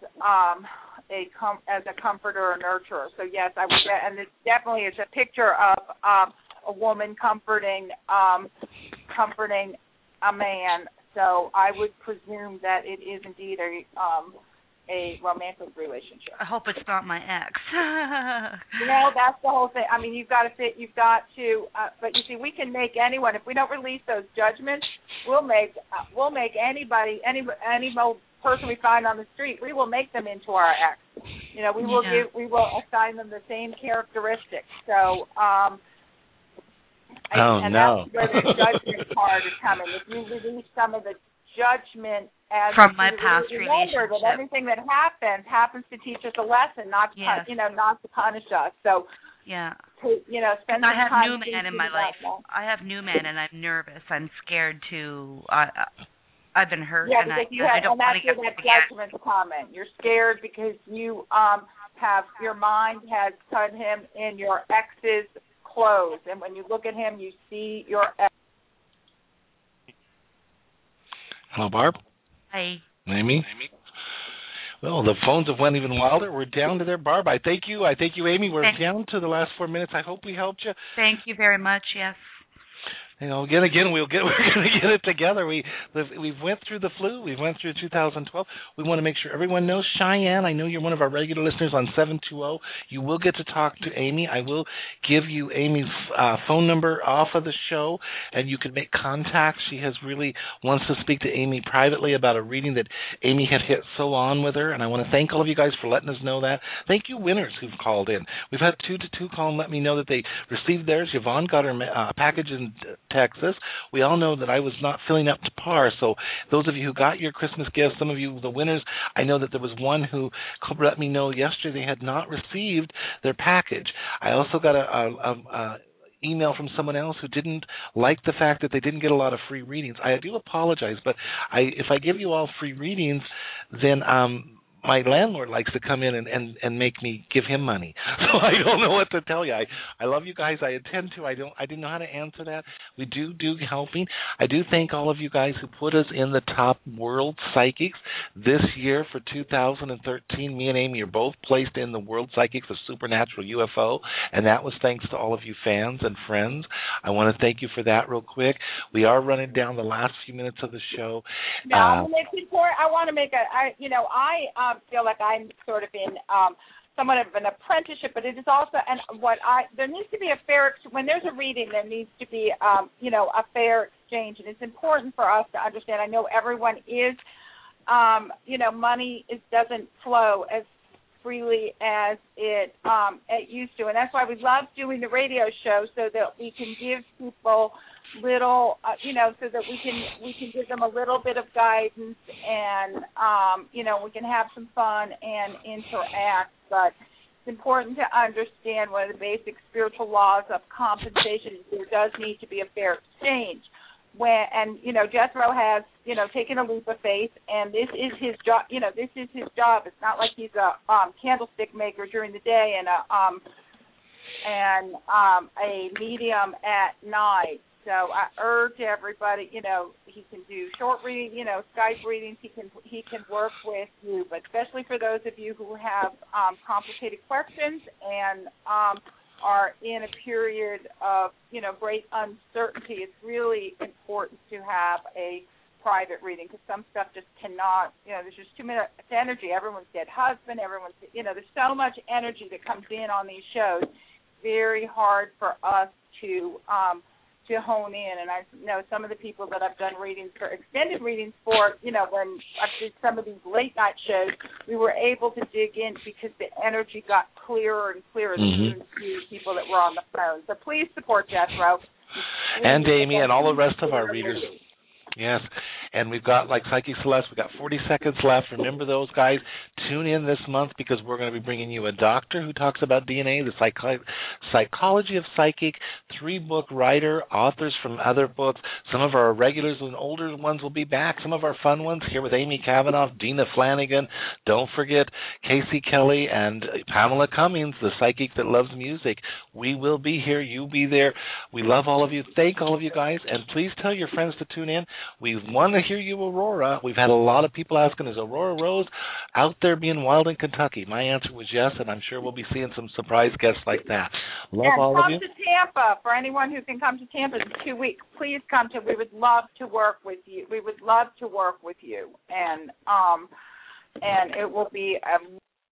a comforter or nurturer. So yes, I would, and it definitely is a picture of a woman comforting a man So I would presume that it is indeed a romantic relationship. I hope it's not my ex. That's the whole thing. I mean, you've got to, but you see, we can make anyone, if we don't release those judgments, we'll make anybody, any old person we find on the street, we will make them into our ex. We will assign them the same characteristics. So, that's where the judgment part is coming. If you release some of the judgment as from my past relationship, that everything that happens to teach us a lesson, not to not to punish us. So spend. I have new men in my life. I have new men, and I'm nervous. I'm scared to. I've been hurt, and I don't want to get that judgment comment. You're scared because you have your mind has put him in your ex's clothes, and when you look at him, you see your ex. Hello, Barb. Hi. Amy. Well, the phones have went even wilder. We're down to there, Barb. I thank you, Amy. We're down to the last 4 minutes. I hope we helped you. Thank you very much. Yes. Again, we're going to get it together. We've went through the flu. We went through 2012. We want to make sure everyone knows. Cheyenne, I know you're one of our regular listeners on 720. You will get to talk to Amy. I will give you Amy's phone number off of the show, and you can make contact. She really wants to speak to Amy privately about a reading that Amy had hit so on with her, and I want to thank all of you guys for letting us know that. Thank you, winners who've called in. We've had 2-2 call and let me know that they received theirs. Yvonne got her package in Texas. We all know that I was not filling up to par, so those of you who got your Christmas gifts, some of you, the winners, I know that there was one who let me know yesterday they had not received their package. I also got a email from someone else who didn't like the fact that they didn't get a lot of free readings. I do apologize, but if I give you all free readings, then my landlord likes to come in and make me give him money. So I don't know what to tell you. I love you guys. I intend to. I didn't know how to answer that. We do helping. I do thank all of you guys who put us in the top world psychics this year for 2013. Me and Amy are both placed in the World Psychics of Supernatural UFO, and that was thanks to all of you fans and friends. I want to thank you for that real quick. We are running down the last few minutes of the show. Now, I want to make I feel like I'm sort of in somewhat of an apprenticeship, but it is also, and there needs to be a fair, when there's a reading, there needs to be, a fair exchange, and it's important for us to understand. I know everyone is, money doesn't flow as freely as it used to, and that's why we love doing the radio show, so that we can give people little, so that we can give them a little bit of guidance, and we can have some fun and interact. But it's important to understand one of the basic spiritual laws of compensation. There does need to be a fair exchange. Jethro has taken a leap of faith, and this is his job. This is his job. It's not like he's a candlestick maker during the day and a medium at night. So I urge everybody, he can do short reading, Skype readings. He can work with you, but especially for those of you who have complicated questions and are in a period of, great uncertainty, it's really important to have a private reading, because some stuff just cannot, there's just too much energy. Everyone's dead husband, there's so much energy that comes in on these shows. It's very hard for us to hone in, and I know some of the people that I've done extended readings for, when I did some of these late night shows, we were able to dig in because the energy got clearer and clearer through people that were on the phone. So please support Jethro. And Amy and all the rest of our readers. Yes, and we've got, like Psychic Celeste, we've got 40 seconds left. Remember those guys. Tune in this month, because we're going to be bringing you a doctor who talks about DNA, the psychology of psychic, 3-book writer, authors from other books. Some of our regulars and older ones will be back. Some of our fun ones here with Amy Kavanaugh, Dina Flanagan. Don't forget Casey Kelly and Pamela Cummings, the psychic that loves music. We will be here. You'll be there. We love all of you. Thank all of you guys, and please tell your friends to tune in. We want to hear you, Aurora. We've had a lot of people asking, is Aurora Rose out there being wild in Kentucky? My answer was yes, and I'm sure we'll be seeing some surprise guests like that. Love all of you. Come to Tampa. For anyone who can come to Tampa in 2 weeks, please come to. We would love to work with you. We would love to work with you, and it will be a